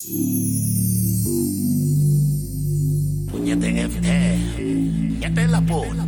Puñete puñete la bola.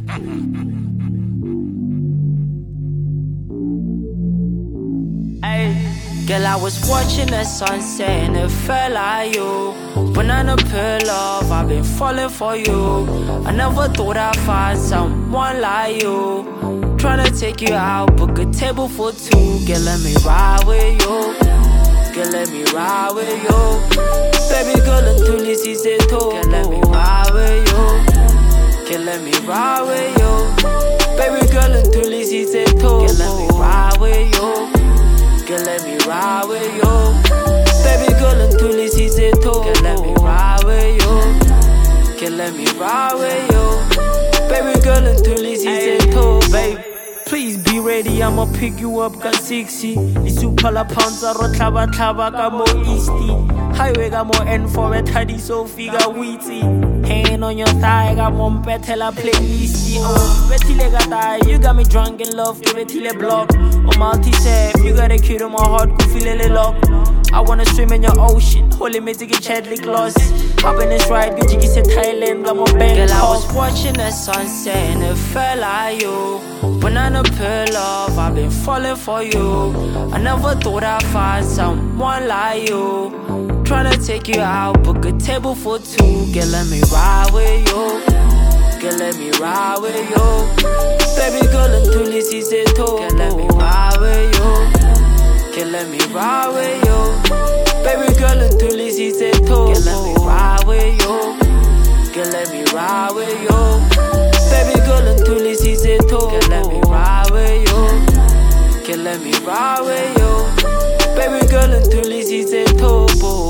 Girl, I was watching the sunset and it felt like you. Banana peel love, I've been falling for you. I never thought I'd find someone like you. Tryna take you out, book a table for two. Girl, let me ride with you. Girl, let me ride with you. Baby girl, until this is it too. Girl, let me ride with you. Girl, let me ride with you. Baby girl, until this is it too. Girl, let me ride with you. Girl, let me ride with you. Baby girl, until this is it too. Girl, let me ride with you. Girl, let me ride with you. Baby girl, until this is it too, babe. Please be ready, I'ma pick you up ka 60. Isuphala panza ro tlaba ka mo easty. Highway ka mo N4 ethadi so fika witty. Hand on your thigh, got mo mpethela playlisty. Oh, betile ka die, you got me drunk in love, betile block. Oh, multi-step, you got a kid on my heart, go feel a little lock. I wanna swim in your ocean, holy me to get Chadley gloss. Hop in this ride, good jiggy said Thailand, got my bank. Girl, I was watching the sunset and it felt like you. Banana peel love, I've been falling for you. I never thought I'd find someone like you. Tryna take you out, book a table for two. Girl, let me ride with you. Girl, let me ride with you. Baby girl, until this is it too. Girl, let me ride with you. Girl, let me ride with you. Baby girl, until this is it too. Girl, let me ride with you. Girl, let me ride with you. Baby girl, until this is it too. Girl, let me ride with you. Girl, let me ride with you. Baby girl, until this is it too.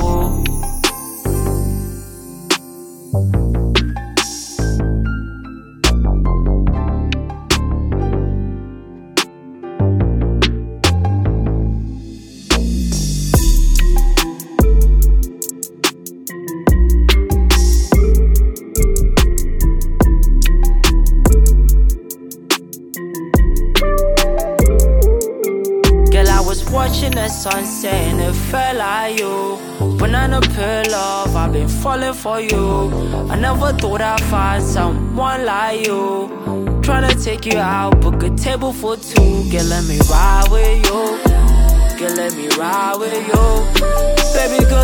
Watching the sunset and it felt like you. Banana peel love, I've been falling for you. I never thought I'd find someone like you. Tryna take you out, book a table for two. Girl, let me ride with you. Girl, let me ride with you. Baby girl,